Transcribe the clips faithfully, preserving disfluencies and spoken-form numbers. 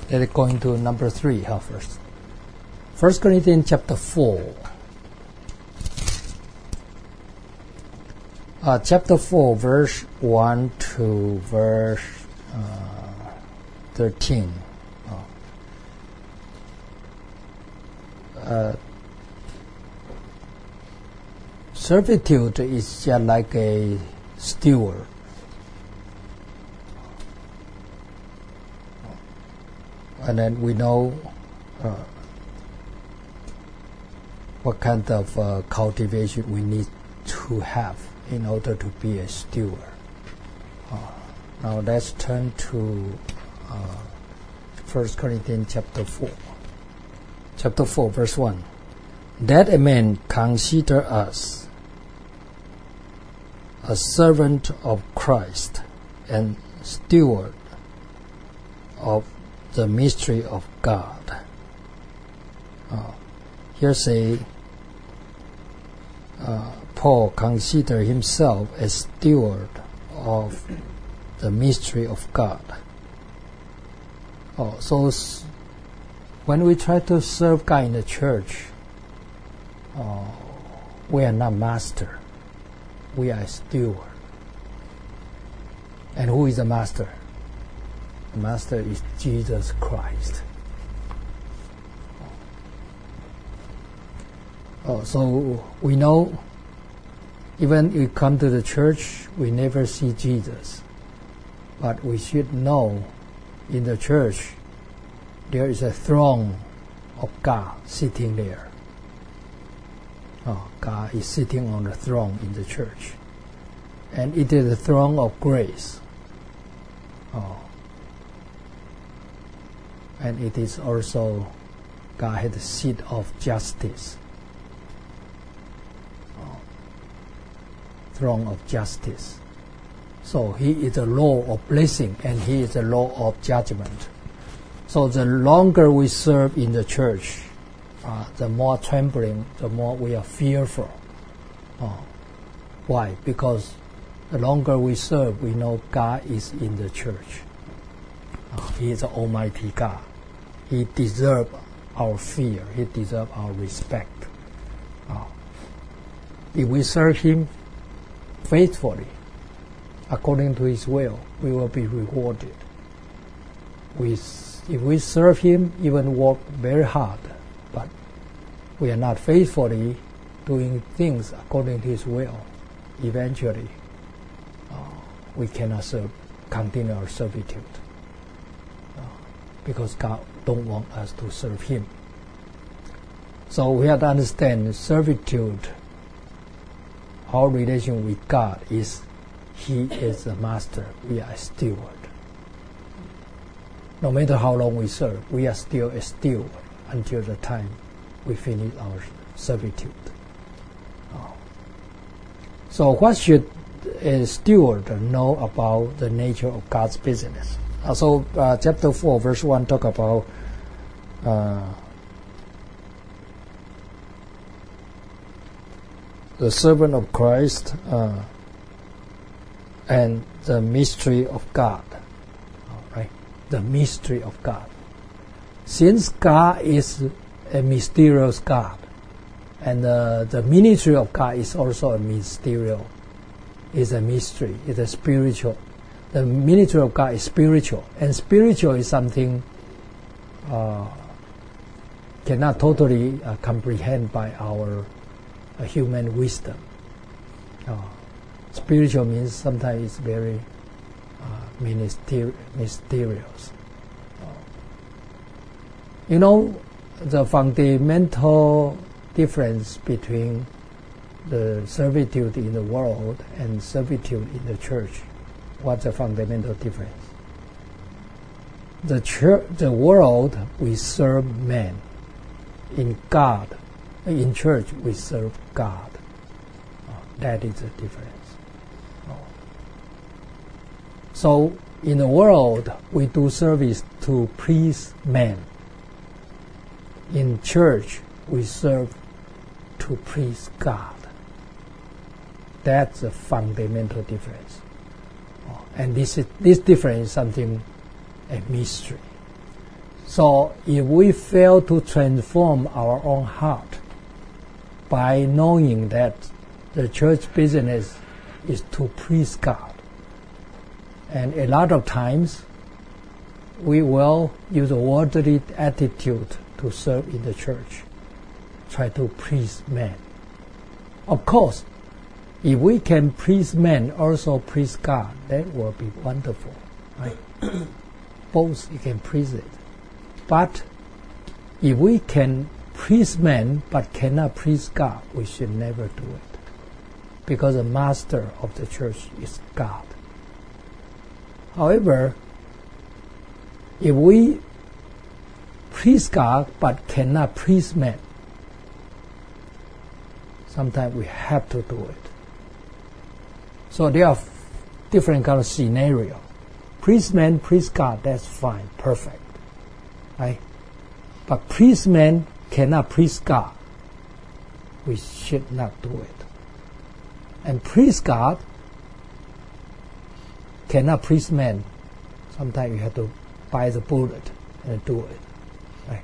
Let's go into number three huh, first. First Corinthians chapter four. Uh, chapter four, verse one to verse uh, thirteen. Oh. Uh, servitude is just like a steward. And then we know uh, what kind of uh, cultivation we need to have in order to be a steward. Uh, now let's turn to uh, First Corinthians chapter four. Chapter four, verse one. That a man consider us a servant of Christ and steward of the mystery of God. Uh, here say uh, Paul consider himself a steward of the mystery of God. Oh, so s- when we try to serve God in the church, uh, we are not master. We are a steward. And who is the master? The master is Jesus Christ. Oh, so we know even we come to the church, we never see Jesus. But we should know in the church there is a throne of God sitting there. Oh, God is sitting on the throne in the church. And it is the throne of grace. Oh. And it is also God had the seat of justice. Oh. Throne of justice. So He is the law of blessing and He is the law of judgment. So the longer we serve in the church, uh, the more trembling, the more we are fearful. Oh. Why? Because the longer we serve, we know God is in the church. Oh, He is the Almighty God. He deserves our fear. He deserves our respect. Oh. If we serve Him faithfully, according to His will, we will be rewarded. We, if we serve Him, even work very hard, but we are not faithfully doing things according to His will, eventually uh, we cannot serve, continue our servitude. Uh, because God don't want us to serve Him. So we have to understand servitude, our relation with God is He is the master, we are a steward. No matter how long we serve, we are still a steward until the time we finish our servitude. Oh. So what should a steward know about the nature of God's business? Uh, so uh, chapter four, verse one talk about uh, the servant of Christ uh, and the mystery of God. Right? The mystery of God. Since God is a mysterious God, and uh, the ministry of God is also a mysterious, is a mystery, is a spiritual. The ministry of God is spiritual, and spiritual is something uh, cannot totally uh, comprehend by our uh, human wisdom. Uh, spiritual means sometimes it's very uh, myster- mysterious. Uh, you know, the fundamental difference between the servitude in the world and servitude in the church. What's the fundamental difference? The church, the world, we serve man. In God, in church, we serve God. Oh, that is the difference. Oh. So, in the world, we do service to please man. In church, we serve to please God. That's a fundamental difference. Oh, and this is, this difference is something, a mystery. So if we fail to transform our own heart by knowing that the church business is to please God, and a lot of times we will use a worldly attitude to serve in the church, try to please men. Of course, if we can please men, also please God, that will be wonderful, right? Both you can please it. But if we can please men but cannot please God, we should never do it. Because the master of the church is God. However, if we please God but cannot please men, sometimes we have to do it. So there are different kind of scenario. Please men, please God, that's fine, perfect. Right? But please men cannot please God. We should not do it. And please God cannot please men. Sometimes you have to bite the bullet and do it. Right?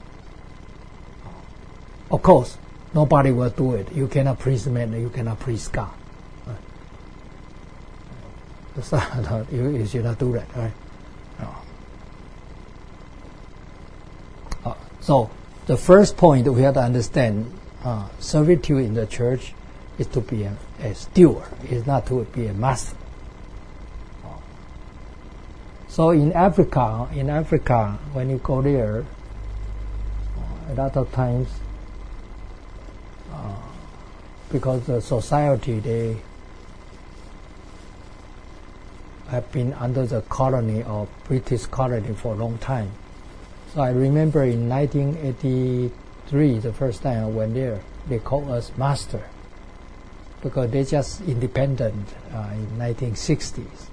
Of course, nobody will do it. You cannot please men, you cannot please God. So, you, you should not do that, right? No. Uh, so, the first point we have to understand, uh, servitude in the church is to be a, a steward, is not to be a master. Uh, so, in Africa, in Africa, when you go there, uh, a lot of times, uh, because the society, they have been under the colony of British colony for a long time. So I remember in nineteen eighty-three, the first time I went there, they called us master because they just independent uh, in nineteen sixties.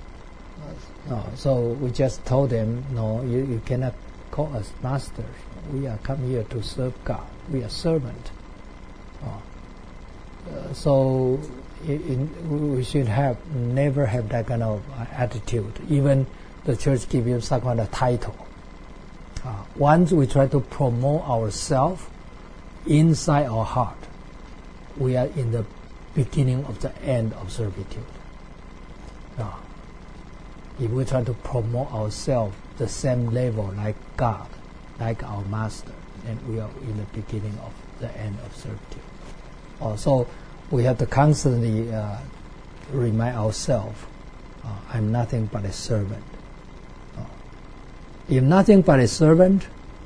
Uh, so we just told them, no, you, you cannot call us masters. We are come here to serve God. We are servant. Uh, uh, so In, we should have never have that kind of uh, attitude. Even the church give you some kind of title. Uh, once we try to promote ourselves inside our heart, we are in the beginning of the end of servitude. Uh, if we try to promote ourselves the same level like God, like our master, then we are in the beginning of the end of servitude. Uh, so we have to constantly uh, remind ourselves, uh, I'm nothing but a servant. Uh, if nothing but a servant,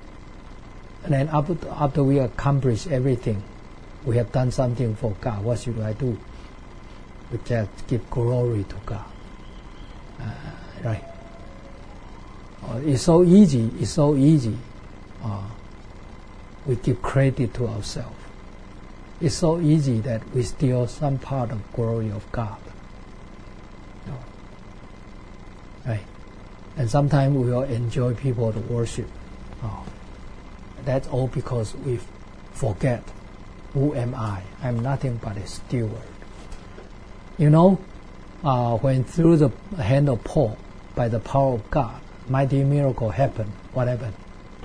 and then after, after we accomplish everything, we have done something for God, what should I do? We just give glory to God. Uh, right? Uh, it's so easy, it's so easy. Uh, we give credit to ourselves. It's so easy that we steal some part of glory of God. No. Right? And sometimes we will enjoy people to worship. Oh. That's all because we forget, who am I? I'm nothing but a steward. You know, uh, when through the hand of Paul, by the power of God, mighty miracle happened. What happened?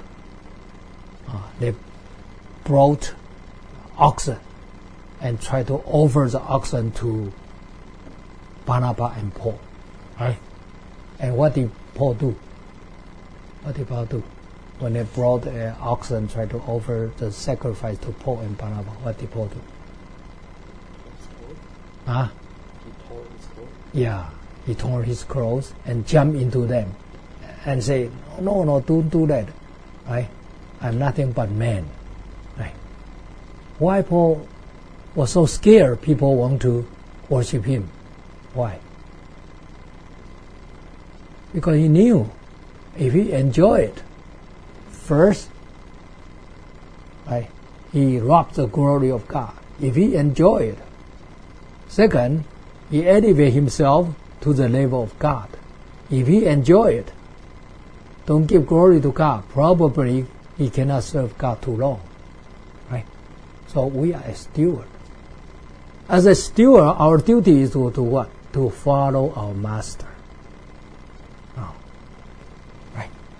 Uh, they brought oxen and try to offer the oxen to Barnabas and Paul, right? And what did Paul do? What did Paul do? When they brought an oxen, try to offer the sacrifice to Paul and Barnabas, what did Paul do? Huh? He tore his clothes. Yeah, he tore his clothes and jumped into them and say, no, no, don't do that, right? I'm nothing but man, right? Why Paul was so scared people want to worship him? Why? Because he knew if he enjoyed it, first, right, he robbed the glory of God. If he enjoyed it, second, he elevated himself to the level of God. If he enjoyed it, don't give glory to God, probably he cannot serve God too long, right? So we are a steward. As a steward, our duty is to, to what? To follow our master. Oh. Right.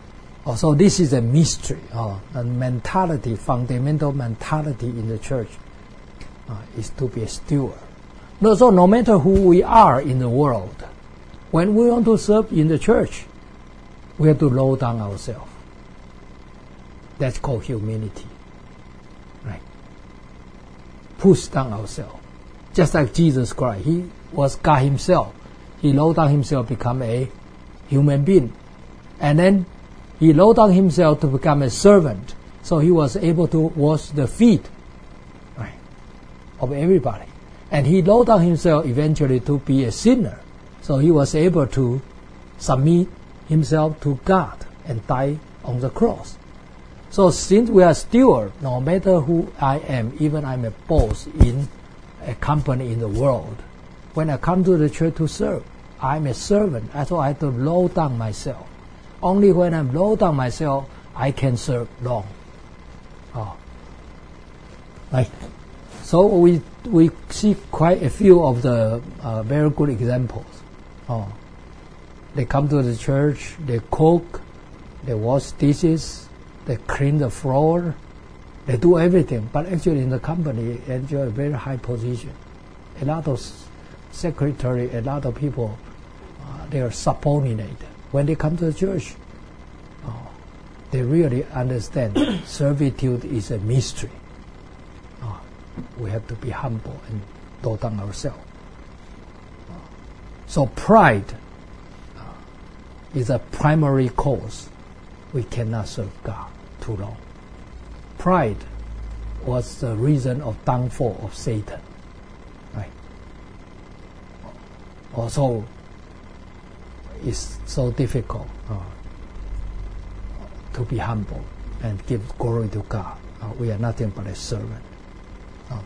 Oh, so this is a mystery. Oh, a mentality, fundamental mentality in the church uh, is to be a steward. No, so no matter who we are in the world, when we want to serve in the church, we have to lower down ourselves. That's called humility. Right? Push down ourselves. Just like Jesus Christ. He was God himself. He lowered down himself to become a human being. And then he lowered down himself to become a servant. So he was able to wash the feet, right, of everybody. And he lowered down himself eventually to be a sinner. So he was able to submit himself to God and die on the cross. So since we are stewards, no matter who I am, even I'm a boss in a company in the world, when I come to the church to serve, I'm a servant. So I have to lower down myself. Only when I'm low down myself, I can serve long. Oh. Right. So we we see quite a few of the uh, very good examples. Oh. They come to the church, they cook, they wash dishes, they clean the floor, they do everything. But actually in the company, they enjoy a very high position. A lot of secretary, a lot of people, uh, they are subordinated. When they come to the church, oh, they really understand servitude is a mystery. Oh, we have to be humble and lower down ourselves. Oh. So pride uh, is a primary cause we cannot serve God too long. Pride was the reason of downfall of Satan. Right? Also, it's so difficult uh, to be humble and give glory to God. Uh, we are nothing but a servant. Uh,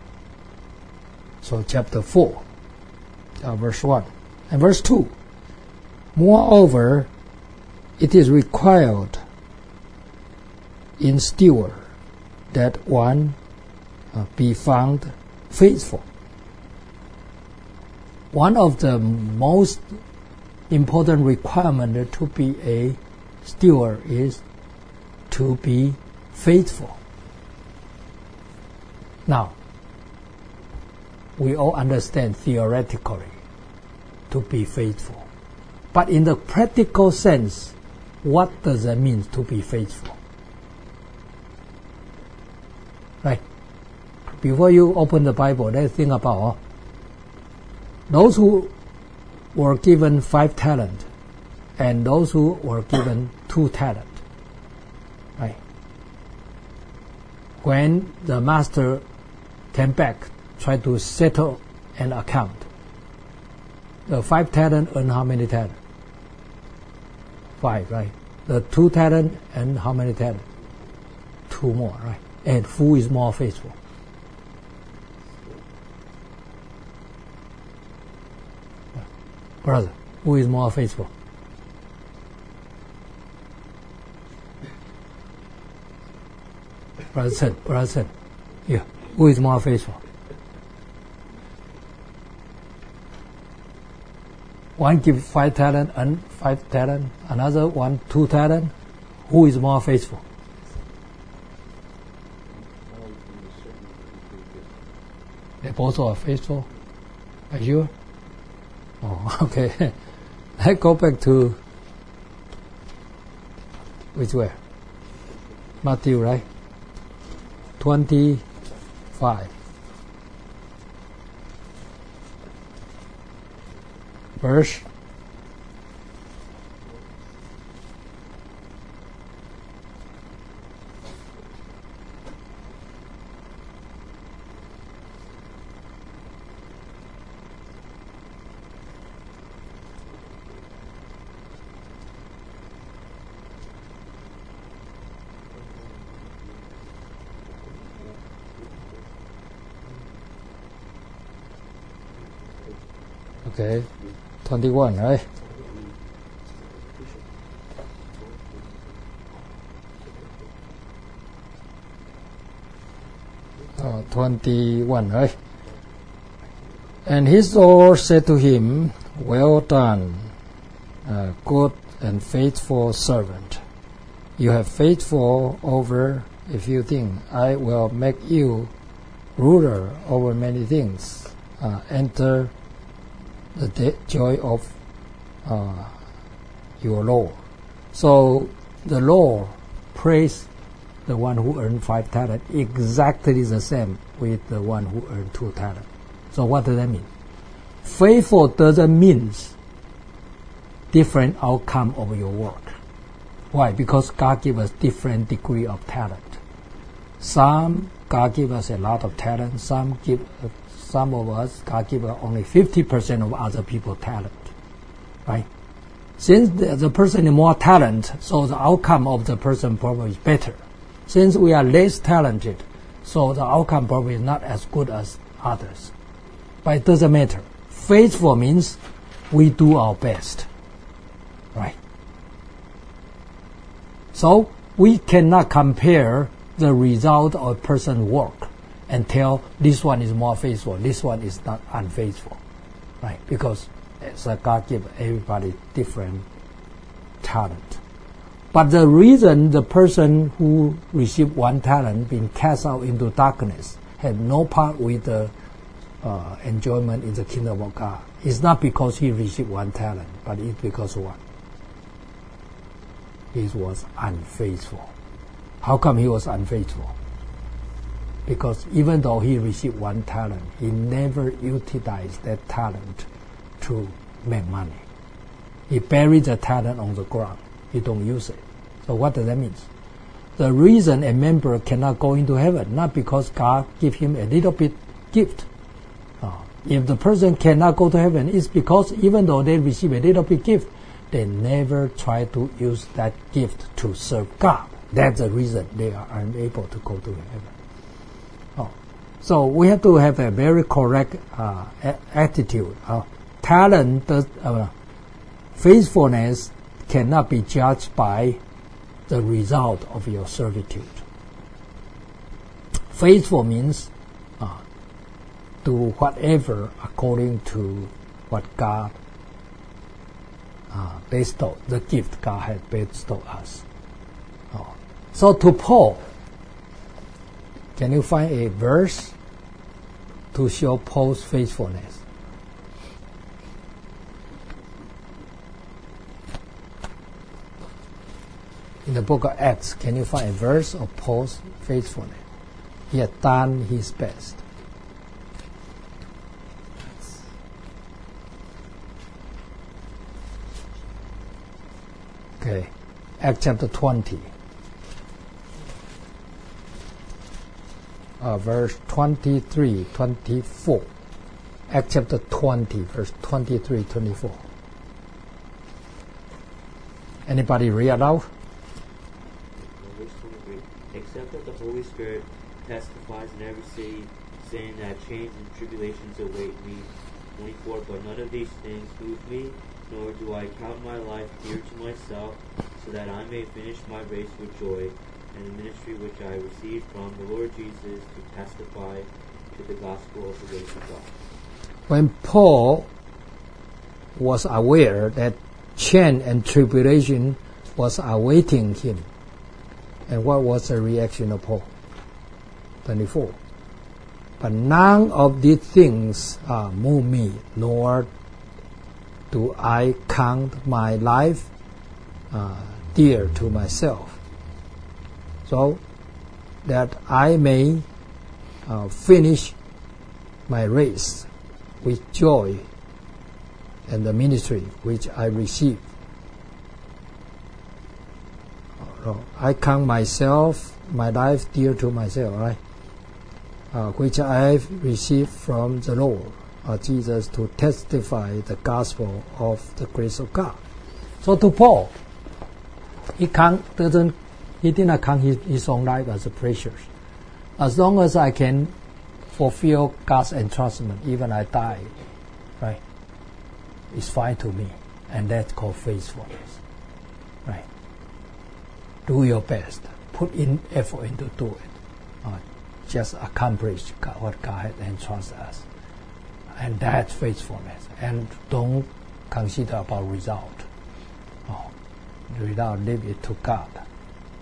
so chapter four, uh, verse one and verse two. Moreover, it is required in steward that one uh, be found faithful. One of the most important requirement to be a steward is to be faithful. Now, we all understand theoretically to be faithful. But in the practical sense, what does that mean to be faithful? Right? Before you open the Bible, let's think about uh, those who were given five talents and those who were given two talents. Right? When the master came back, tried to settle an account, the five talents earned how many talents? Five, right? The two talents and how many talents? Two more, right? And who is more faithful? Brother, who is more faithful? Brother Chen, Brother Chen, yeah, who is more faithful? One give five talent and five talent, another one two talent. Who is more faithful? They both are faithful. Are you? Oh, okay. Let's go back to which way? Matthew, right? twenty-five. Verse okay, twenty-one, right? Oh, twenty-one, right? And his Lord said to him, "Well done, uh, good and faithful servant. you have faithful over a few things. I will make you ruler over many things. Uh, enter the de- joy of uh, your Lord. So the Lord praised the one who earned five talents exactly the same with the one who earned two talents. So what does that mean? Faithful doesn't mean different outcome of your work. Why? Because God gives us different degree of talent. Some God gives us a lot of talent. Some give, uh, some of us God gives us only fifty percent of other people's talent, right? Since the, the person has more talent, so the outcome of the person probably is better. Since we are less talented, so the outcome probably is not as good as others. But it doesn't matter. Faithful means we do our best, right? So we cannot compare the result of a person's work and tell this one is more faithful, this one is not unfaithful, right? Because it's a God gives everybody different talent. But the reason the person who received one talent being cast out into darkness had no part with the uh, enjoyment in the kingdom of God is not because he received one talent, but it's because what? He was unfaithful. How come he was unfaithful? Because even though he received one talent, he never utilized that talent to make money. He buried the talent on the ground. He don't use it. So what does that mean? The reason a member cannot go into heaven, not because God give him a little bit gift. Uh, if the person cannot go to heaven, it's because even though they receive a little bit gift, they never try to use that gift to serve God. That's the reason they are unable to go to heaven. Oh. So we have to have a very correct uh, a- attitude. Uh, talent, does, uh, faithfulness cannot be judged by the result of your servitude. Faithful means uh, do whatever according to what God uh, bestowed, the gift God had bestowed us. Oh. So to Paul, can you find a verse to show Paul's faithfulness? In the book of Acts, can you find a verse of Paul's faithfulness? He had done his best. Okay, Acts chapter twenty, uh, verse twenty-three, twenty-four. Acts chapter twenty, verse twenty-three, twenty-four. Anybody read aloud? Except that the Holy Spirit testifies in every city, saying that chains and tribulations await me. twenty-four. But none of these things move me, nor do I count my life dear to myself, so that I may finish my race with joy, and the ministry which I received from the Lord Jesus to testify to the gospel of the grace of God. When Paul was aware that chain and tribulation was awaiting him, and what was the reaction of Paul? twenty-four. But none of these things uh, move me, nor do I count my life uh, dear to myself, so that I may uh, finish my race with joy and the ministry which I received. I count myself, my life dear to myself, right? Uh, which I have received from the Lord uh, Jesus to testify the gospel of the grace of God. So to Paul, he count, doesn't, he did not count his, his own life as a precious. As long as I can fulfill God's entrustment, even I die, right? It's fine to me, and that's called faithfulness, right? Do your best. Put in effort into do it. Uh, just accomplish God, what God has entrusted us. And that's faithfulness. And don't consider about result. Oh, result, leave it to God.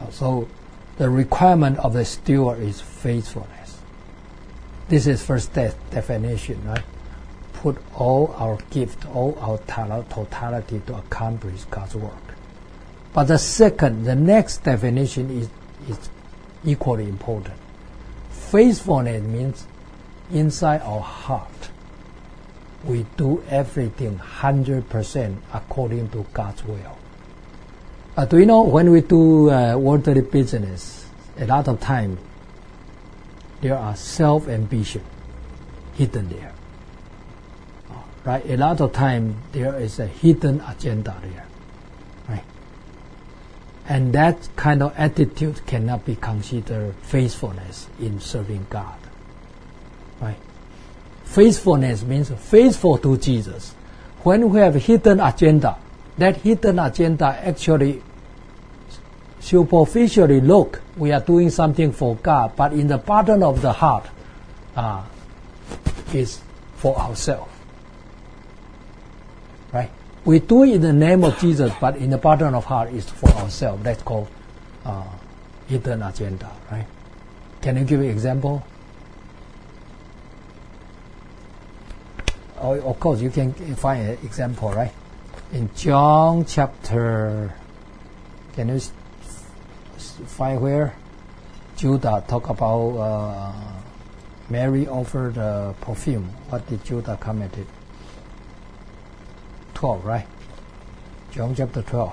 So the requirement of the steward is faithfulness. This is first de- definition, right? Put all our gift, all our talent, totality to accomplish God's work. But the second, the next definition is, is equally important. Faithfulness means inside our heart, we do everything one hundred percent according to God's will. Uh, do you know when we do uh, worldly business, a lot of time there are self-ambition hidden there. Right? A lot of time there is a hidden agenda there. Right? And that kind of attitude cannot be considered faithfulness in serving God. Right? Faithfulness means faithful to Jesus. When we have hidden agenda, that hidden agenda actually superficially look, we are doing something for God, but in the bottom of the heart uh, is for ourselves. Right? We do it in the name of Jesus, but in the bottom of heart is for ourselves. That's called uh, hidden agenda. Right? Can you give an example? Oh, of course, you can find an example, right? In John chapter, can you s- s- find where Judah talk about uh, Mary offered uh, perfume? What did Judah committed? twelve, right? John chapter twelve.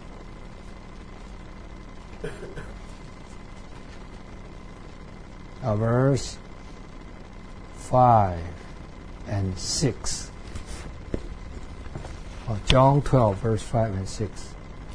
Uh, verse five and six. Oh, John twelve, verse five and six.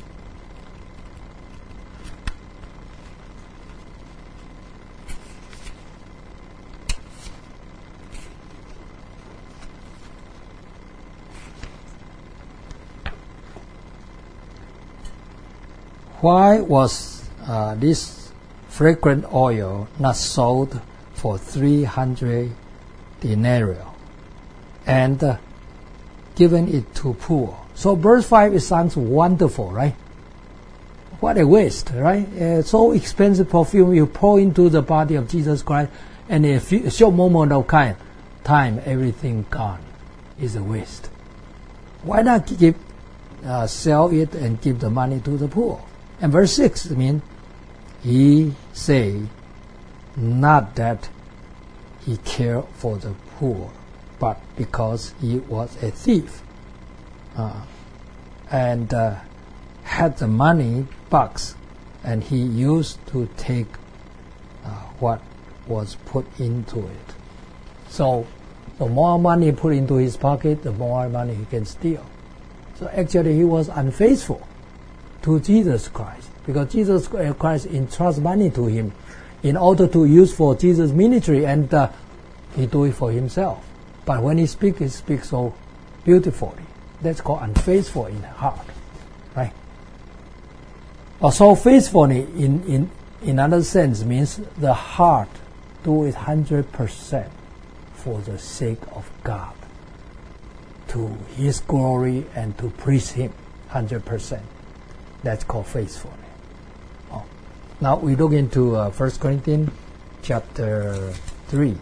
Why was uh, this fragrant oil not sold for three hundred denarii and uh, given it to poor? So verse five, it sounds wonderful, right? What a waste, right? Uh, so expensive perfume you pour into the body of Jesus Christ, and in a few, short moment of time, time, everything gone is a waste. Why not give, uh, sell it and give the money to the poor? And verse six means, he say, not that he cared for the poor, but because he was a thief, uh, and uh, had the money box, and he used to take uh, what was put into it. So the more money put into his pocket, the more money he can steal. So actually he was unfaithful to Jesus Christ, because Jesus Christ entrusts money to him in order to use for Jesus' ministry, and uh, he do it for himself. But when he speaks, he speaks so beautifully. That's called unfaithful in heart, right? Also, faithfulness in, in, in another sense means the heart do it one hundred percent for the sake of God, to his glory and to please him one hundred percent. That's called faithfulness. Oh. Now we look into uh, First Corinthians chapter three.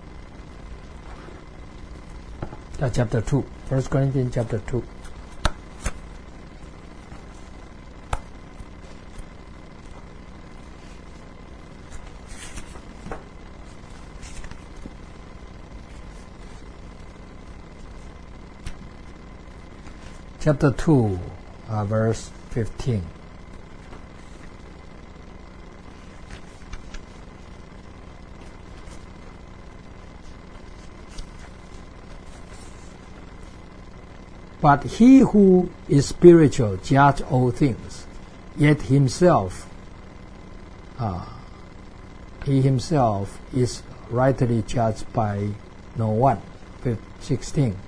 Uh, chapter two. First Corinthians chapter two. Chapter two, uh, verse fifteen. But he who is spiritual judge all things, yet himself, uh, he himself is rightly judged by no one. sixteen.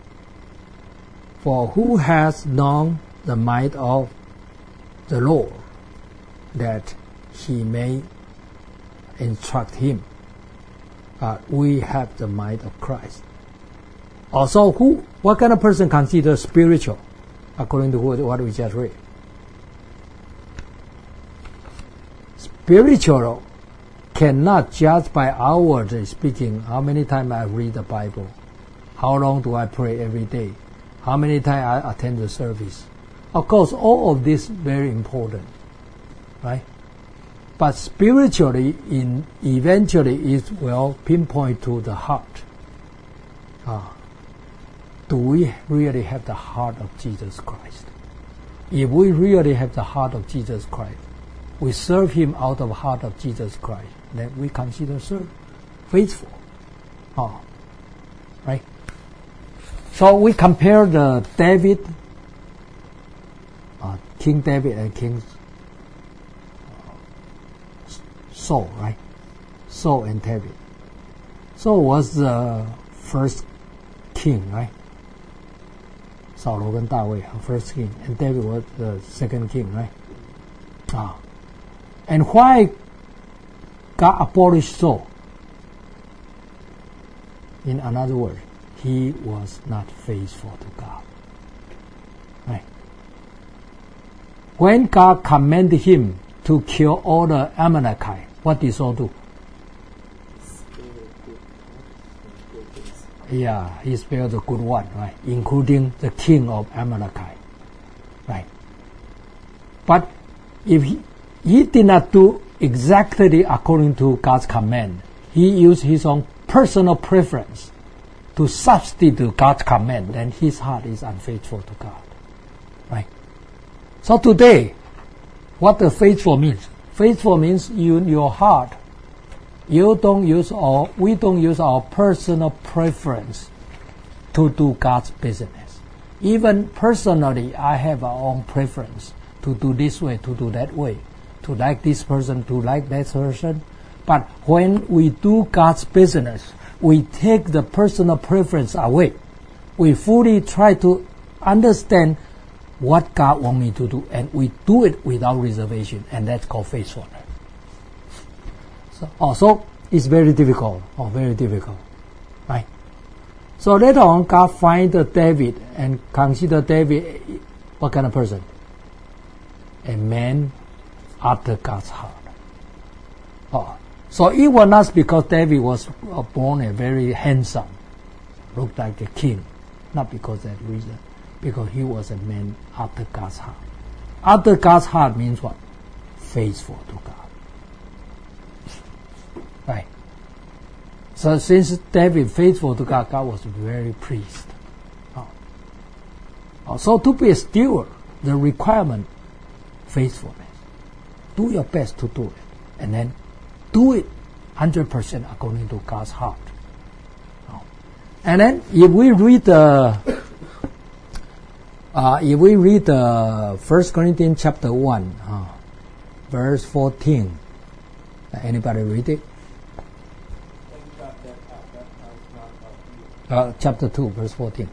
For who has known the might of the Lord, that he may instruct him? But we have the might of Christ. Also, who, what kind of person considers spiritual, according to what we just read? spiritual cannot judge by outwardly speaking. How many times I read the Bible? How long do I pray every day? How many times I attend the service? Of course, all of this very important, right? But spiritually, in eventually, it will pinpoint to the heart. Ah, do we really have the heart of Jesus Christ? If we really have the heart of Jesus Christ, we serve Him out of the heart of Jesus Christ, then we consider serve faithful. Ah, right? So we compare the David, uh, King David and King Saul, right? Saul and David. Saul was the first king, right? 扫罗跟大卫 first king, and David was the second king, right? Ah, and why God abolished Saul? In another word, he was not faithful to God, right? When God commanded him to kill all the Amalekites, what did Saul do? Yeah, he spared the good one, right? Including the king of Amalekite, right? But if he, he did not do exactly according to God's command, he used his own personal preference to substitute God's command, then his heart is unfaithful to God, right? So today, what the faithful means? Faithful means you, your heart, you don't use our, we don't use our personal preference to do God's business. Even personally, I have our own preference to do this way, to do that way, to like this person, to like that person. But when we do God's business, we take the personal preference away. We fully try to understand what God wants me to do, and we do it without reservation, and that's called faithfulness. So, also, it's very difficult, or very difficult, right? So later on, God find David and consider David what kind of person? A man after God's heart. Oh, so it was not because David was born a very handsome, looked like a king, not because of that reason, because he was a man after God's heart. After God's heart means what? Faithful to God. Right. So since David faithful to God, God was very pleased. Oh. Oh, so to be a steward, the requirement, faithfulness. Do your best to do it, and then do it one hundred percent according to God's heart. Oh. And then if we read the uh, if we read the First Corinthians chapter one, uh, verse fourteen, anybody read it? Uh, chapter two, verse fourteen.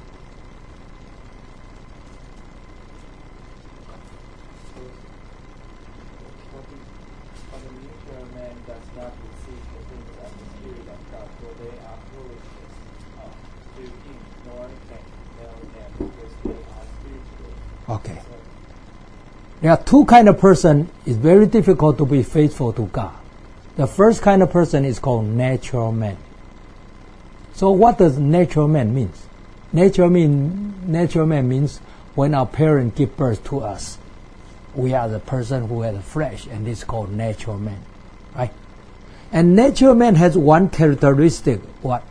Okay. There are two kind of person. It's very difficult to be faithful to God. The first kind of person is called natural man. So what does natural man mean? Natural mean natural man means when our parents give birth to us, we are the person who has the flesh, and this is called natural man, right? And natural man has one characteristic. What?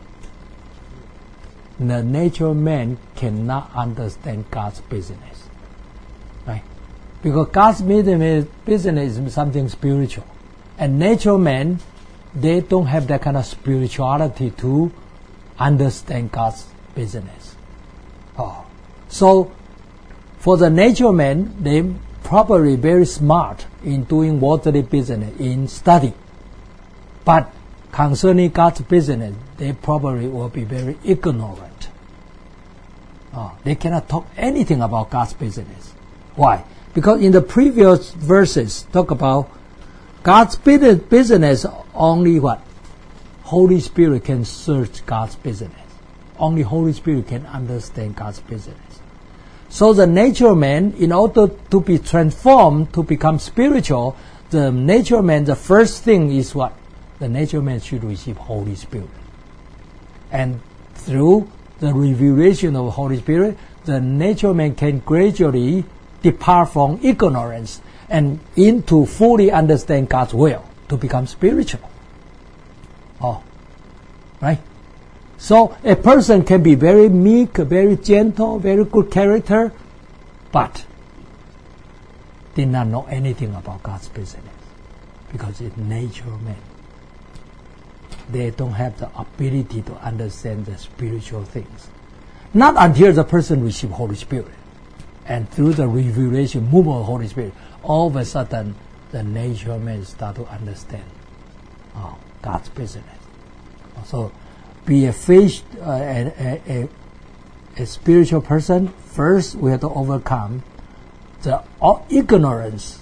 The natural man cannot understand God's business, right? Because God's business is something spiritual, and natural man, they don't have that kind of spirituality to understand God's business. Oh. So, for the natural man, they probably very smart in doing worldly business, in study. But concerning God's business, they probably will be very ignorant. Oh. They cannot talk anything about God's business. Why? Because in the previous verses, talk about God's business only what? Holy Spirit can search God's business. Only Holy Spirit can understand God's business. So the natural man, in order to be transformed, to become spiritual, the nature man, the first thing is what? The nature man should receive Holy Spirit. And through the revelation of Holy Spirit, the nature man can gradually depart from ignorance and into fully understand God's will to become spiritual. Oh, right? So a person can be very meek, very gentle, very good character, but did not know anything about God's business because it's nature man. They don't have the ability to understand the spiritual things. Not until the person receives Holy Spirit. And through the revelation, movement of Holy Spirit, all of a sudden, the nature man start to understand oh, God's business. So, be a faith, uh, a, a, a, a spiritual person. First, we have to overcome the uh, ignorance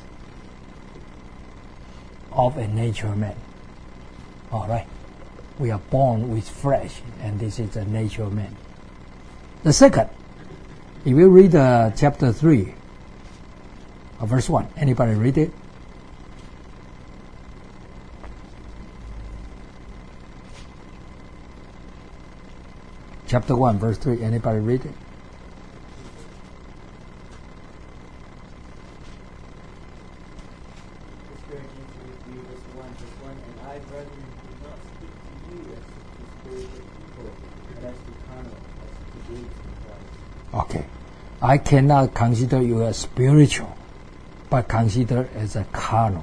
of a nature man. All right, we are born with flesh, and this is the nature man. The second, if you read uh, chapter three, uh, verse one, anybody read it? Chapter one, verse three, anybody read it? Okay. I cannot consider you as spiritual, but consider as a carnal.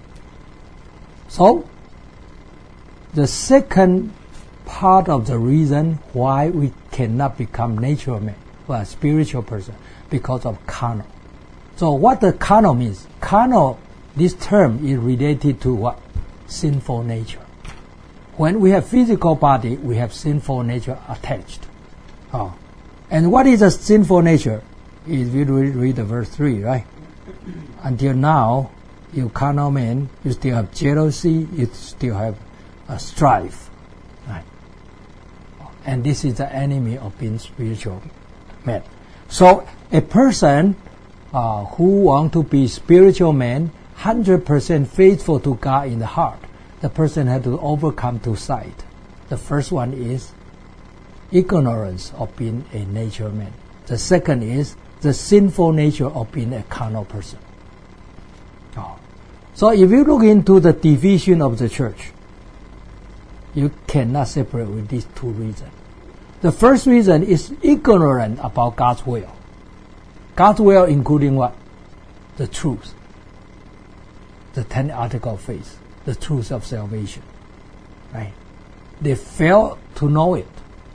So, the second part of the reason why we cannot become natural man or a spiritual person, because of carnal. So what the carnal means? Carnal, this term is related to what? Sinful nature. When we have physical body, we have sinful nature attached. Oh. And what is a sinful nature? If you read the verse three, right? Until now, you carnal man, you still have jealousy, you still have a strife. Right? And this is the enemy of being spiritual man. So a person uh, who wants to be spiritual man, one hundred percent faithful to God in the heart, the person has to overcome two sides. The first one is ignorance of being a nature man. The second is the sinful nature of being a carnal person. Oh. So if you look into the division of the church, you cannot separate with these two reasons. The first reason is ignorant about God's will. God's will including what? The truth. The ten articles of faith. The truth of salvation. Right? They fail to know it.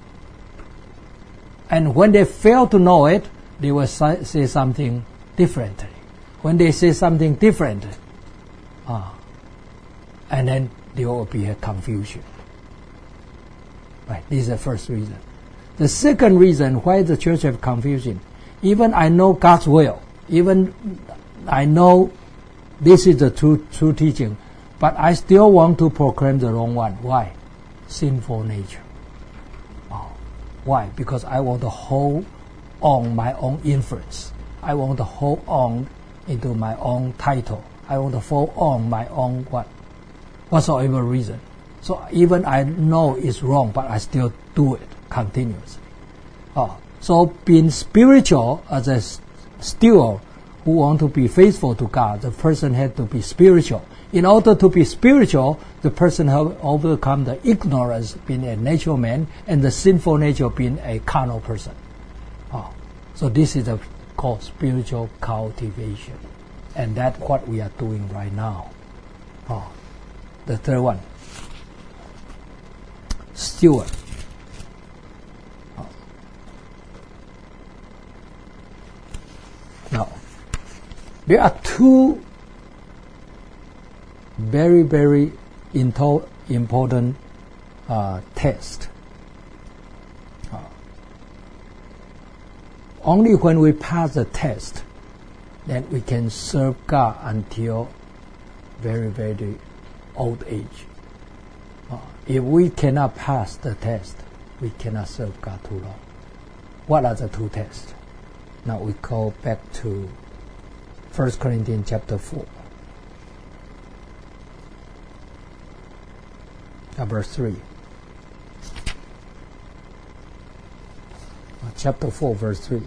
And when they fail to know it, they will say something differently. When they say something different, ah, and then there will be a confusion. Right? This is the first reason. The second reason why the church have confusion, even I know God's will, even I know this is the true true teaching, but I still want to proclaim the wrong one. Why? Sinful nature. Oh. Why? Because I want to hold on my own influence. I want to hold on into my own title. I want to hold on my own what? Whatsoever reason. So even I know it's wrong, but I still do it continuously. Oh, so being spiritual as a steward who want to be faithful to God, the person had to be spiritual. In order to be spiritual, the person have overcome the ignorance being a natural man and the sinful nature being a carnal person. Oh, so this is a, called spiritual cultivation, and that's what we are doing right now. Oh, the third one, steward. Oh. Now, there are two very, very into, important uh, tests. Uh, only when we pass the test, then we can serve God until very, very old age. Uh, if we cannot pass the test, we cannot serve God too long. What are the two tests? Now we go back to First Corinthians chapter four. uh, verse three. Uh, chapter four, verse three.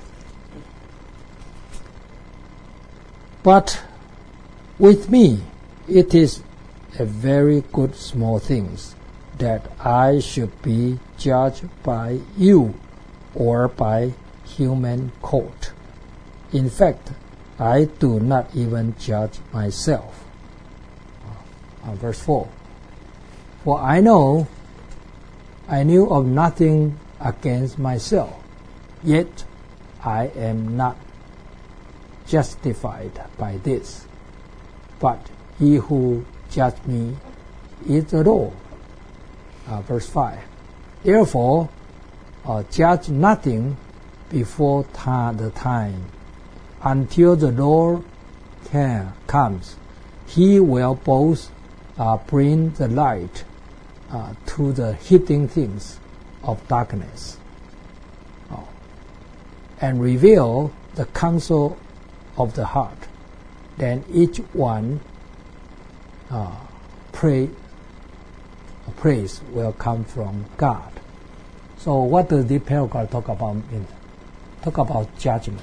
But with me it is a very good small thing that I should be judged by you or by human court. In fact, I do not even judge myself. Uh, verse four. For I know I knew of nothing against myself, yet I am not justified by this. But he who judged me is the Lord. Uh, verse five. Therefore, uh, judge nothing before ta- the time, until the Lord can, comes. He will both uh, bring the light uh, to the hidden things of darkness, oh, and reveal the counsel of the heart. Then each one uh, pray, praise will come from God. So what does the paragraph talk about? Talk about judgment.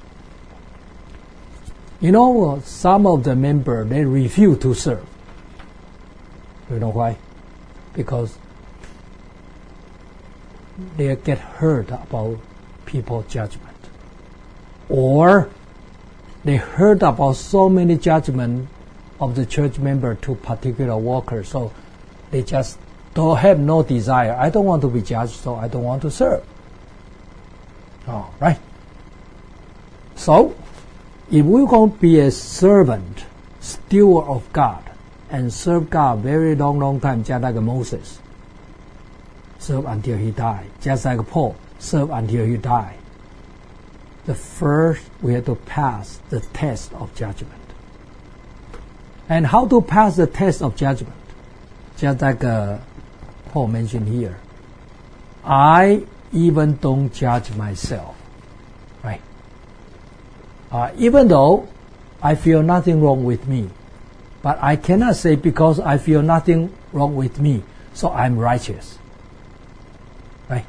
You know, some of the members, they refuse to serve. You know why? Because they get hurt about people's judgment. Or they heard about so many judgments of the church member to particular workers, so they just don't have no desire. I don't want to be judged, so I don't want to serve. Oh, right? So, if we're going to be a servant, steward of God, and serve God very long, long time, just like Moses, serve until he died. Just like Paul, serve until he died. The first, we have to pass the test of judgment. And how to pass the test of judgment? Just like uh, Paul mentioned here. I even don't judge myself. Right? Uh, even though I feel nothing wrong with me. But I cannot say because I feel nothing wrong with me, so I'm righteous. Right?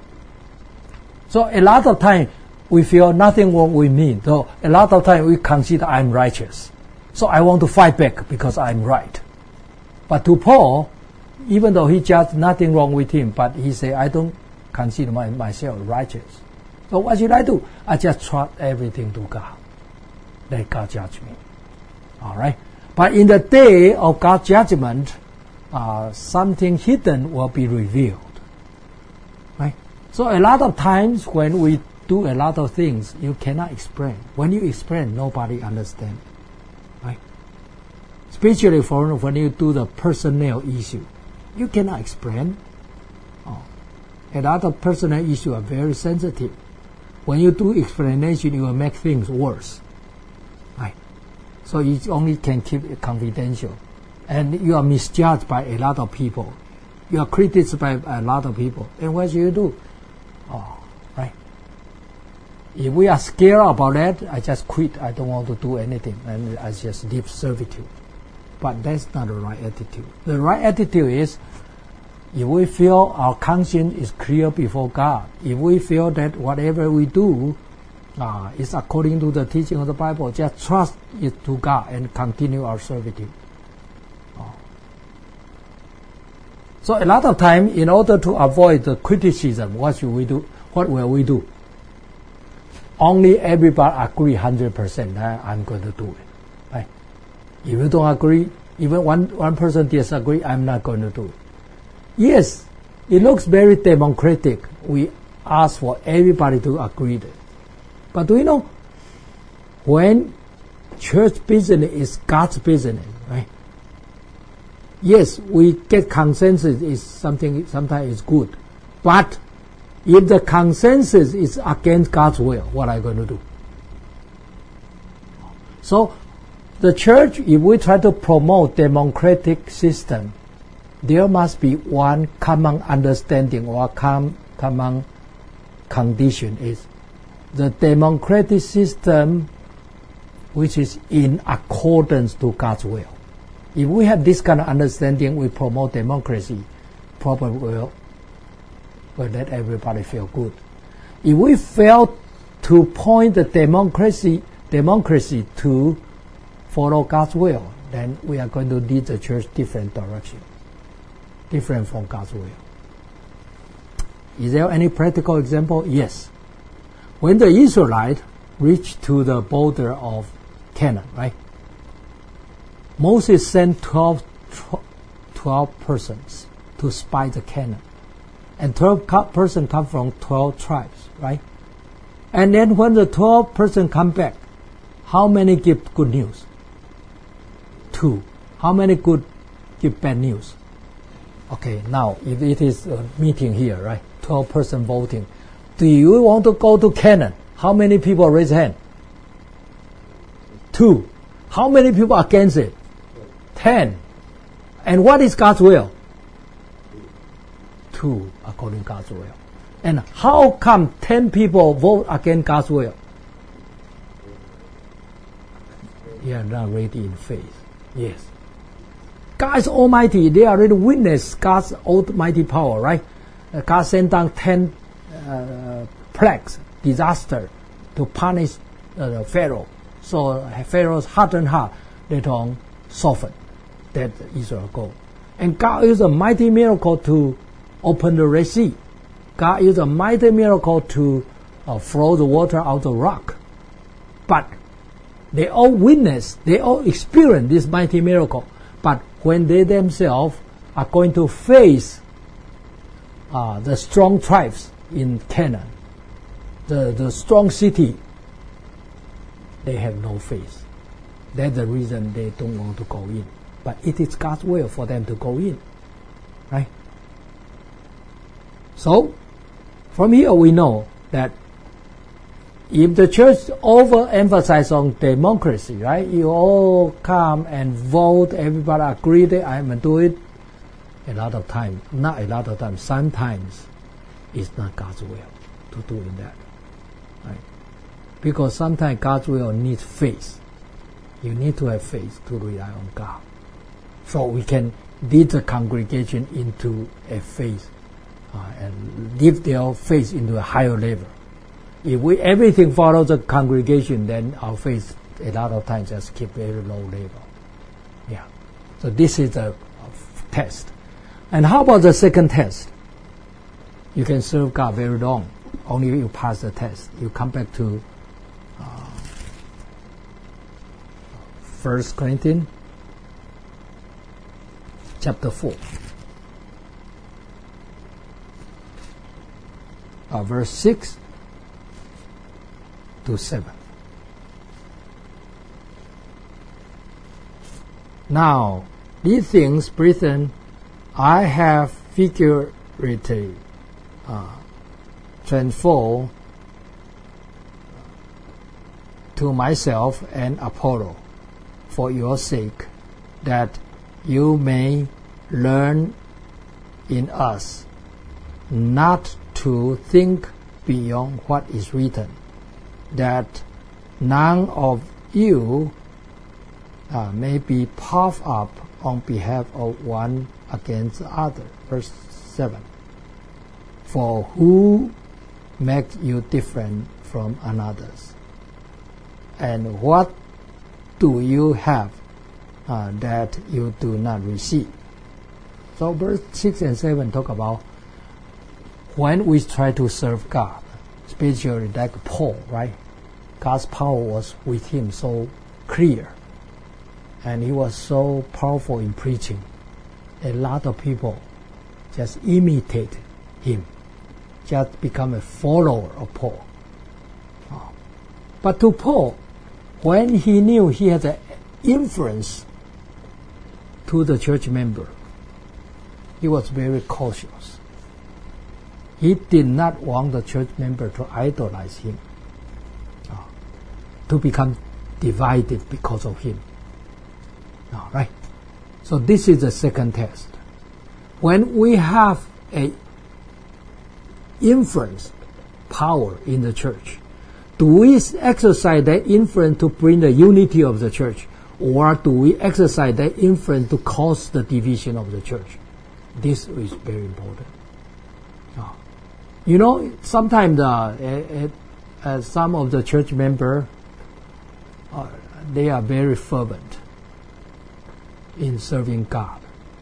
So a lot of time, we feel nothing wrong with me. So a lot of time we consider I'm righteous. So I want to fight back because I'm right. But to Paul, even though he judged nothing wrong with him, but he said, I don't consider my, myself righteous. So what should I do? I just trust everything to God. Let God judge me. All right? But in the day of God's judgment, uh, something hidden will be revealed. Right? So a lot of times when we do a lot of things, you cannot explain. When you explain, nobody understands. Right? Especially for when you do the personnel issue. You cannot explain. Oh. A lot of personnel issues are very sensitive. When you do explanation, you will make things worse. Right? So you only can keep it confidential. And you are misjudged by a lot of people. You are criticized by a lot of people. And what should you do? Oh, right? If we are scared about that, I just quit. I don't want to do anything. And I just live servitude. But that's not the right attitude. The right attitude is, if we feel our conscience is clear before God, if we feel that whatever we do uh, is according to the teaching of the Bible, just trust it to God and continue our servitude. Oh. So a lot of time, in order to avoid the criticism, what should we do? What will we do? Only everybody agree one hundred percent that I'm going to do it. Right? If you don't agree, even one, one person disagree, I'm not going to do it. Yes, it looks very democratic. We ask for everybody to agree. But do you know, when church business is God's business, right? Yes, we get consensus is something, sometimes it's good. But if the consensus is against God's will, what are you going to do? So, the church, if we try to promote democratic system, there must be one common understanding or com- common condition is the democratic system which is in accordance to God's will. If we have this kind of understanding, we promote democracy, probably will, will let everybody feel good. If we fail to point the democracy, democracy to follow God's will, then we are going to lead the church different direction, different from God's will. Is there any practical example? Yes. When the Israelites reached to the border of Canaan, right? Moses sent twelve, twelve persons to spy the Canaan. And twelve persons come from twelve tribes, right? And then when the twelve persons come back, how many give good news? Two. How many good give bad news? Okay, now if it is a meeting here, right? twelve persons voting. Do you want to go to Canaan? How many people raise hand? Two. How many people against it? Ten. And what is God's will? Two, according to God's will. And how come ten people vote against God's will? You are not ready in faith. Yes. God is almighty. They already witnessed God's almighty power, right? God sent down ten uh, plagues, disaster, to punish uh, Pharaoh. So Pharaoh's hardened heart later on softened, that Israel go. And God used a mighty miracle to open the Red Sea. God used a mighty miracle to uh, flow the water out of the rock. But they all witnessed, they all experienced this mighty miracle. But when they themselves are going to face uh, the strong tribes in Canaan, the, the strong city, they have no faith. That's the reason they don't want to go in. But it is God's will for them to go in. Right? So, from here we know that if the church overemphasizes on democracy, right? You all come and vote, everybody agree that I'm going to do it. A lot of time, not a lot of time, sometimes it's not God's will to do in that. Right? Because sometimes God's will needs faith. You need to have faith to rely on God. So we can lead the congregation into a faith uh, and lift their faith into a higher level. If we everything follows the congregation, then our faith a lot of times just keep very low level. Yeah. So this is a, a test. And how about the second test? You can serve God very long. Only if you pass the test. You come back to uh, First Corinthians chapter four. Uh, verse six to seven. Now, these things, brethren, I have figuratively uh, transferred to myself and Apollo for your sake, that you may learn in us not to think beyond what is written, that none of you uh, may be puffed up on behalf of one against the other. Verse seven. For who makes you different from another's? And what do you have uh, that you do not receive? So verse six and seven talk about when we try to serve God, especially like Paul, right? God's power was with him so clear, and he was so powerful in preaching. A lot of people just imitate him, just become a follower of Paul. But to Paul, when he knew he had an influence to the church member, he was very cautious. He did not want the church member to idolize him, uh, to become divided because of him. All right. So this is the second test. When we have a influence power in the church, do we exercise that influence to bring the unity of the church, Or do we exercise that influence to cause the division of the church? This is very important. Uh, you know, sometimes uh, uh, uh, some of the church members, uh, they are very fervent in serving God.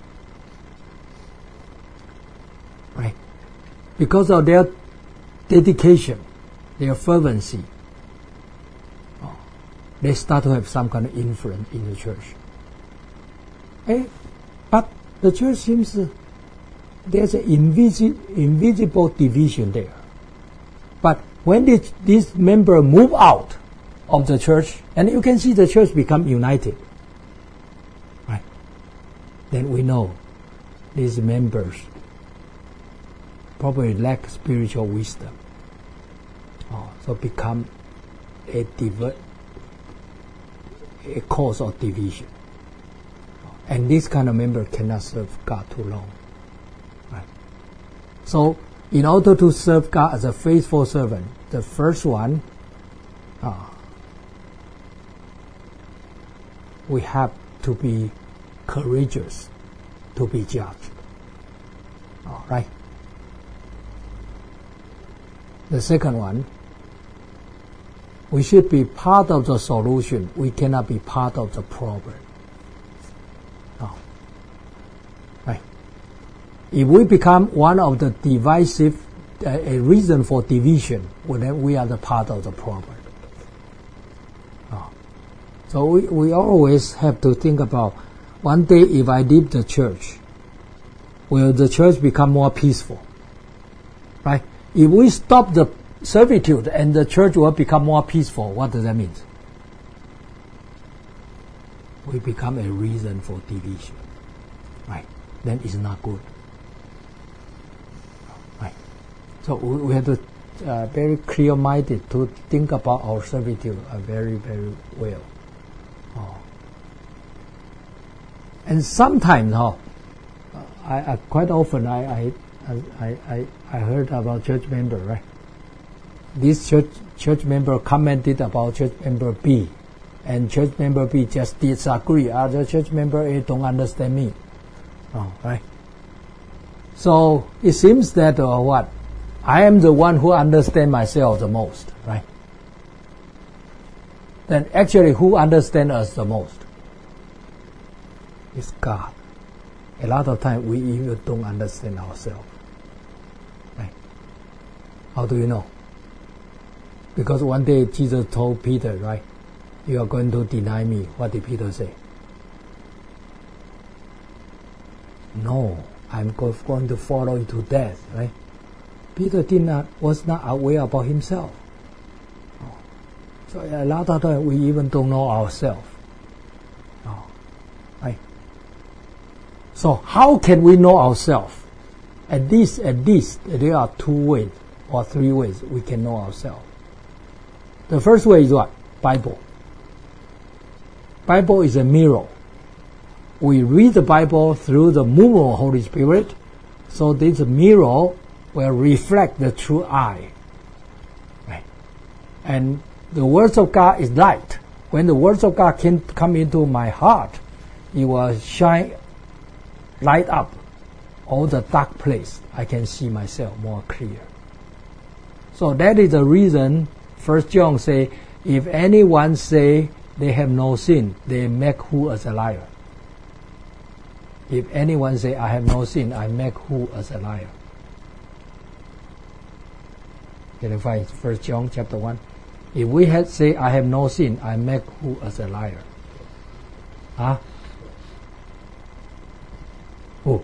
Right? Because of their dedication, their fervency, oh, they start to have some kind of influence in the church. Eh? But the church seems uh, there's an invisi- invisible division there. But when this, this member move out of the church, and you can see the church become united, right? Then we know these members probably lack spiritual wisdom. Oh, so become a div- a cause of division. And this kind of member cannot serve God too long. Right? So, in order to serve God as a faithful servant, the first one, uh, we have to be courageous to be judged. All right. The second one, we should be part of the solution. We cannot be part of the problem. Oh. Right. If we become one of the divisive, uh, a reason for division, well, then we are the part of the problem. Oh. So we, we always have to think about, one day if I leave the church, will the church become more peaceful? Right? If we stop the servitude and the church will become more peaceful, what does that mean? We become a reason for division. Right? Then it's not good. Right? So we, we have to uh, very clear-minded to think about our servitude uh, very, very well. Oh. And sometimes, oh, I, I quite often I, I I, I, I heard about church member, right? This church church member commented about church member B, and church member B just disagree. Other church member A don't understand me. Oh, right? So it seems that uh, what? I am the one who understands myself the most, right? Then actually who understands us the most? It's God. A lot of times we even don't understand ourselves. Right? How do you know? Because one day Jesus told Peter, right, you are going to deny me. What did Peter say? No, I'm going to follow you to death, right? Peter did not, was not aware about himself. So a lot of times we even don't know ourselves. Oh, right? So how can we know ourselves? At least, at least, there are two ways or three ways we can know ourselves. The first way is what? Bible. Bible is a mirror. We read the Bible through the movement of Holy Spirit, so this mirror will reflect the true I. Right? And the words of God is light. When the words of God can come into my heart, it will shine, light up all the dark place. I can see myself more clear. So that is the reason First John say, if anyone say they have no sin, they make who as a liar. If anyone say I have no sin, I make who as a liar. Can you find First John chapter one? If we had say I have no sin, I make who as a liar? Huh? Who?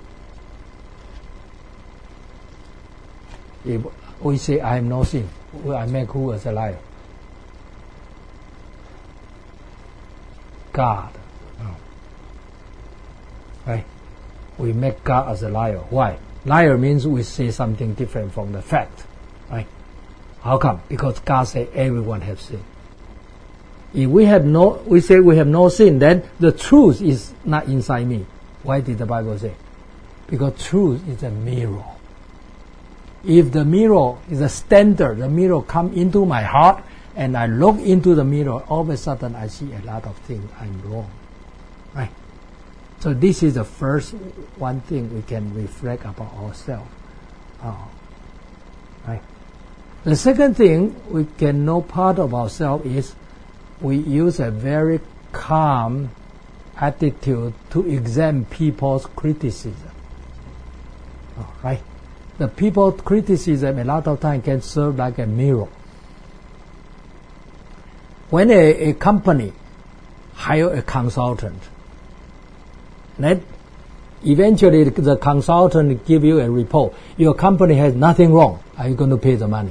If we say I have no sin, I make who as a liar? God. Oh. Right? We make God as a liar. Why? Liar means we say something different from the fact. Right? How come? Because God said everyone has sin. If we have no, we say we have no sin, then the truth is not inside me. Why did the Bible say? Because truth is a mirror. If the mirror is a standard, the mirror come into my heart, and I look into the mirror, all of a sudden I see a lot of things I'm wrong. Right? So this is the first one thing we can reflect about ourselves. Oh, right? The second thing we can know part of ourselves is we use a very calm attitude to examine people's criticism. Oh, right? The people's criticism a lot of time can serve like a mirror. When a, a company hire a consultant, then eventually the, the consultant give you a report. Your company has nothing wrong. Are you going to pay the money?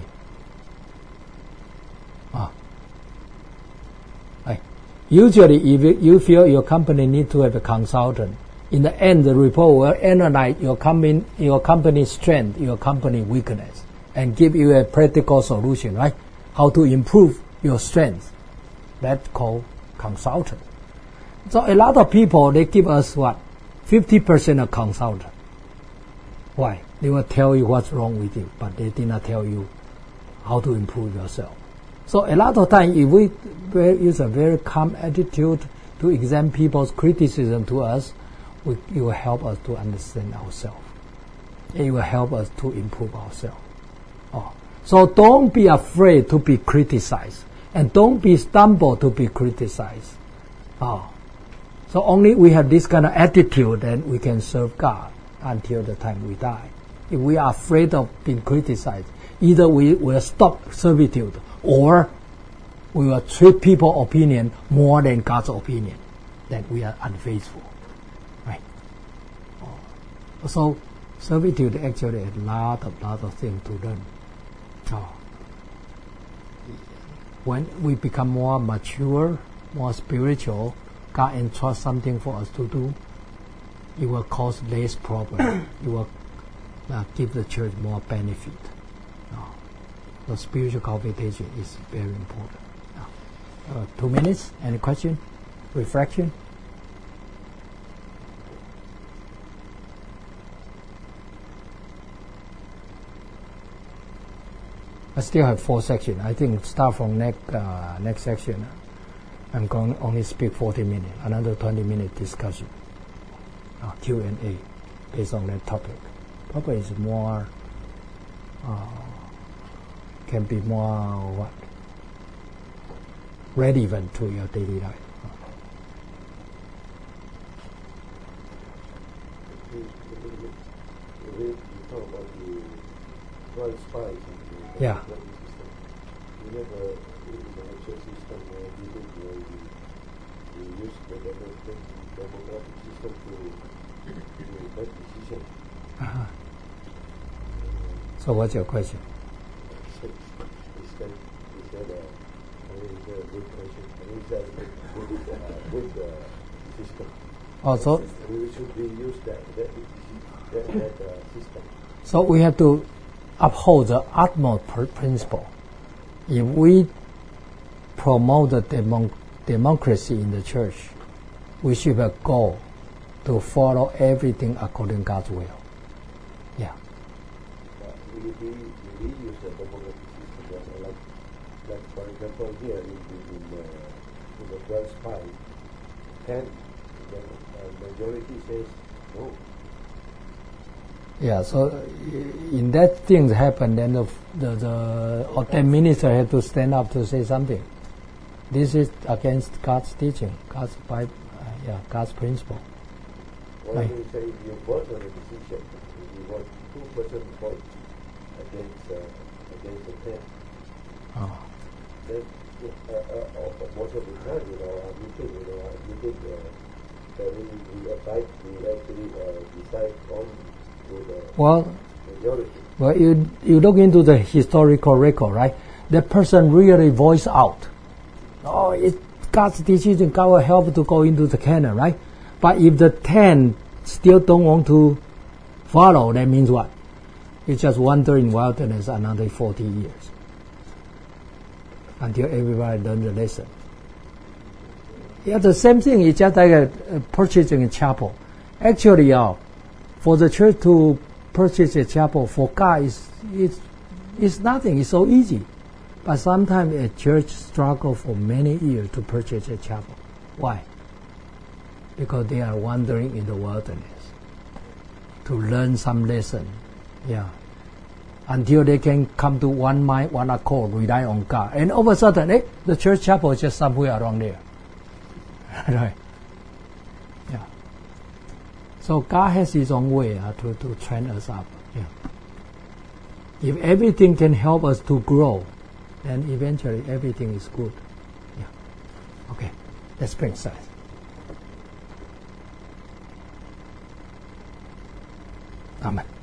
Ah. Right. Usually, if you, you feel your company need to have a consultant, in the end, the report will analyze your company, your company's strength, your company weakness, and give you a practical solution, right? How to improve your strength. That's called consultant. So a lot of people, they give us what? fifty percent of consultant. Why? They will tell you what's wrong with you, but they did not tell you how to improve yourself. So a lot of time, if we use a very calm attitude to examine people's criticism to us, we, it will help us to understand ourselves. It will help us to improve ourselves. Oh. So don't be afraid to be criticized, and don't be stumbled to be criticized. Oh. So only we have this kind of attitude, then we can serve God until the time we die. If we are afraid of being criticized, either we will stop servitude, or we will treat people's opinion more than God's opinion. Then we are unfaithful. Right? Oh. So servitude actually a lot of lot of things to learn. Oh. When we become more mature, more spiritual, God entrusts something for us to do, it will cause less problem. It will uh, give the church more benefit. Uh, the spiritual cultivation is very important. Uh, uh, two minutes. Any question? Reflection? I still have four sections. I think start from next uh, next section. I'm going to only speak forty minutes, another twenty minute discussion, uh, Q and A, based on that topic. Topic is more, uh, can be more what? Relevant to your daily life. You talk about the twelve spies. Yeah. You never, in the church system, you think you use the democratic system to make decisions. Uh-huh. So what's your question? Is that, is that a, is that a good question? Is that a good, uh, good uh, system? Also, We should be use that, that, that, that uh, system. so we have to uphold the utmost principle. If we promote the demon- democracy in the church, we should have a goal to follow everything according to God's will. Yeah. Uh, we, we, we use the democratic system, uh, like, like for example here in, in, in, uh, in the twelve spies, ten, the uh, majority says no. Yeah, so in that things happen, then the the, the ordained minister had to stand up to say something. This is against God's teaching, God's Bible, uh, yeah, God's principle. Well, Right. you say you vote on a decision, you want two percent vote against uh, against the ten. Oh. Then uh, uh, uh, most of the time, you know, uh, you think, you know, uh, you think uh, that we we abide, we actually uh, decide on with the Well, majority. well, you you look into the historical record, right? That person really voiced out. Oh, it's God's decision. God will help to go into the Canaan, right? But if the ten still don't want to follow, that means what? You just wander in wilderness another forty years until everybody learn the lesson. Yeah, the same thing is just like a, a purchasing a chapel. Actually, uh, for the church to purchase a chapel for God is it's it's nothing. It's so easy. But sometimes a church struggle for many years to purchase a chapel. Why? because they are wandering in the wilderness to learn some lesson. Yeah. Until they can come to one mind, one accord, rely on God. And all of a sudden, eh, the church chapel is just somewhere around there. Right? Yeah. So God has His own way uh, to, to train us up. Yeah. If everything can help us to grow, then eventually everything is good. Yeah. Okay. Let's pray aside. Amen.